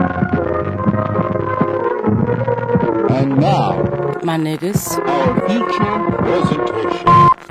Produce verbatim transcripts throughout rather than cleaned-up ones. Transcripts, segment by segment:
And now, my niggas, our feature presentation.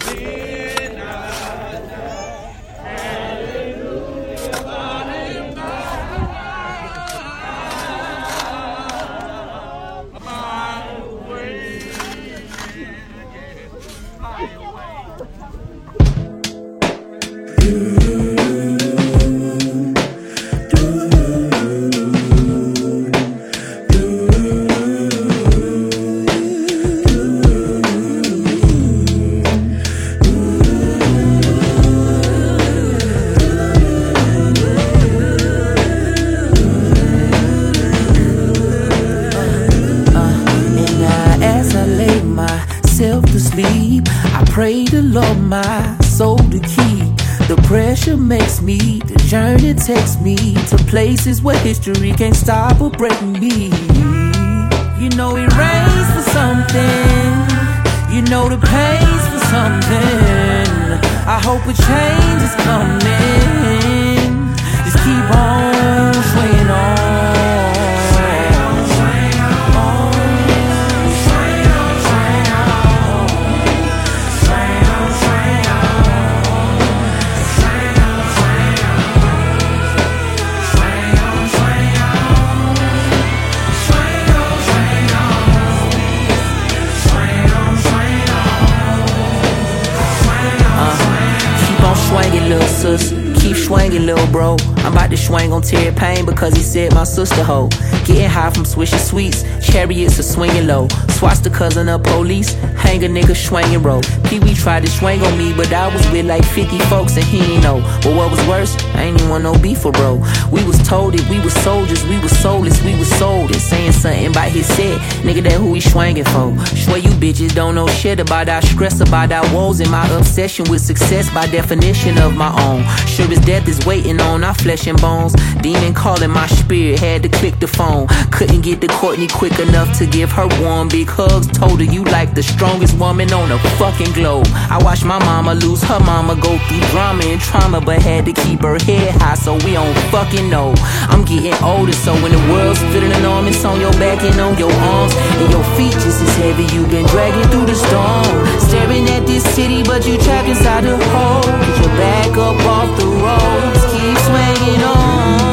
I pray the Lord my soul to keep. The pressure makes me, the journey takes me to places where history can't stop or break me. You know it rains for something, you know the pain's for something. I hope a change is coming. Just keep on swinging on. Swinging, little sis, keep swinging, little bro. I'm about to swing on Terry Payne because he said my sister hoe. Getting high from swishing sweets, chariots are swinging low. Swastikas on the police, hang a nigga swinging roll. Pee-wee tried to swing on me, but I was with like fifty folks and he ain't know. But what was worse, I ain't even want no beef for bro. We was told it, we was soldiers, we was soulless, we was sold it. Saying something about his set, nigga that who he swinging for. Swear you bitches don't know shit about our stress, about our woes, and my obsession with success by definition of my own. Sure as death is waiting on our flesh and bones. Demon calling my spirit, had to click the phone. Couldn't get to Courtney quick enough to give her warm big hugs. Told her you like the strongest woman on the fucking globe. I watched my mama lose her mama, go through drama and trauma, but had to keep her head high so we don't fucking know. I'm getting older, so when the world's feeling enormous on your back and on your arms, and your feet just as heavy, you been dragging through the storm. Staring at this city, but you trapped inside the hole. Get your back up off the road, just keep swinging on.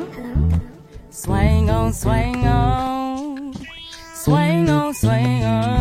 Swing on, swing on, swing on, swing on.